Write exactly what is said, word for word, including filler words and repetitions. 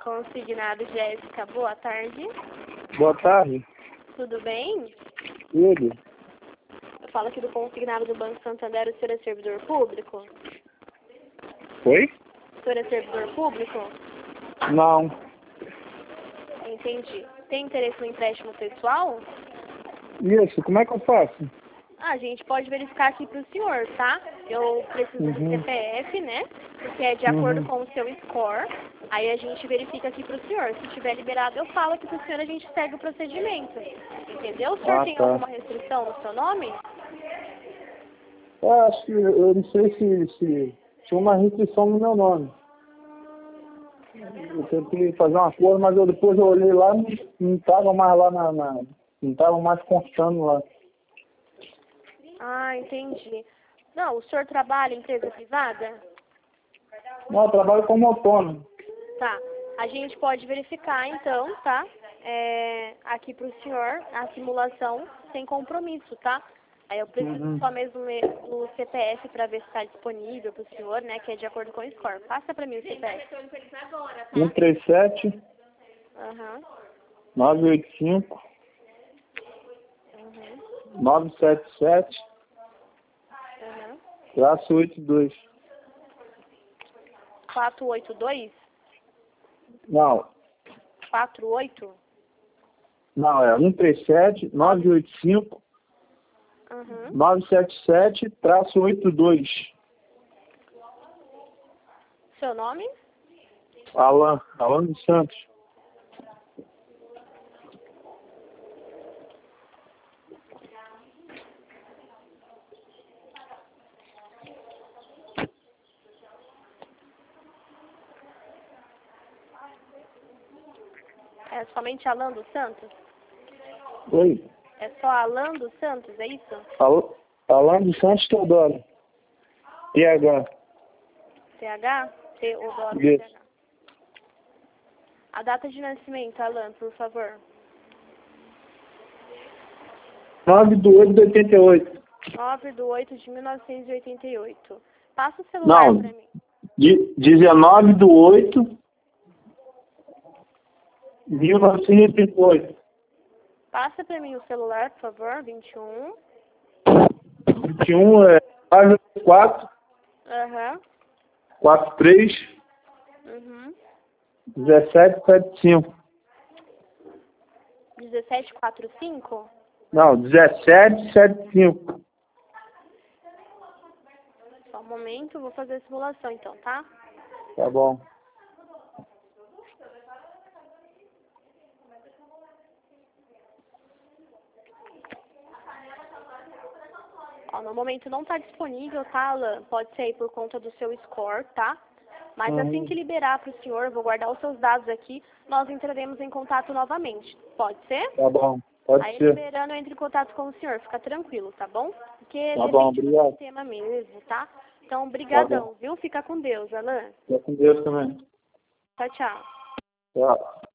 Consignado Jéssica, boa tarde. Boa tarde. Tudo bem? Tudo. Eu falo aqui do consignado do Banco Santander, o senhor é servidor público? Oi? O senhor é servidor público? Não. Entendi. Tem interesse no empréstimo pessoal? Isso, como é que eu faço? Ah, a gente pode verificar aqui para o senhor, tá? Eu preciso Uhum. do C P F, né? Porque é de acordo Uhum. com o seu score. Aí a gente verifica aqui para o senhor. Se tiver liberado, eu falo aqui para o senhor, a gente segue o procedimento. Entendeu? O senhor Ah, tem tá. alguma restrição no seu nome? Eu acho que, eu não sei se, se tinha uma restrição no meu nome. Eu tentei fazer uma coisa, mas eu, depois eu olhei lá, não, não estava mais lá na, na não estava mais constando lá. Ah, entendi. Não, o senhor trabalha em empresa privada? Não, eu trabalho como autônomo. Tá. A gente pode verificar, então, tá? É, aqui pro senhor, a simulação sem compromisso, tá? Aí eu preciso Uhum. só mesmo o C P F para ver se está disponível pro senhor, né? Que é de acordo com o score. Passa para mim o C P F. um três sete, Aham. nove oito cinco, Uhum. nove sete sete, Uhum. traço oito dois. quatro oito dois? Não, quatro oito? não, é um três sete, nove oito cinco, Uhum. nove sete sete, traço oito dois. Seu nome? Alan, Alan dos Santos. É somente Alan dos Santos? Oi, É só Alan dos Santos, é isso? Al- Alan dos Santos Teodoro. T H. T H? T O D O R Isso. T H. A data de nascimento, Alan, por favor. nove de oito de oitenta e oito. nove de oito de mil novecentos e oitenta e oito. Passa o celular Não, pra mim. de dezenove de oito de mil novecentos e oitenta e oito. Passa pra mim o celular, por favor. vinte e um. vinte e um é quatro, Aham. quarenta e três, Uhum. dezessete setenta e cinco. dezessete quarenta e cinco? Não, dezessete setenta e cinco. Só um momento, vou fazer a simulação então, tá? Tá bom. Ó, no momento não tá disponível, tá, Alan? Pode ser aí por conta do seu score, tá? Mas Uhum. assim que liberar pro senhor, eu vou guardar os seus dados aqui, nós entraremos em contato novamente. Pode ser? Tá bom, pode Aí ser. liberando, eu entro em contato com o senhor, fica tranquilo, tá bom? Porque Tá bom, depende do obrigado. sistema mesmo, tá? Então, Tá brigadão, bom. viu? Fica com Deus, Alan. Fica com Deus também. Tchau, tchau. Tchau.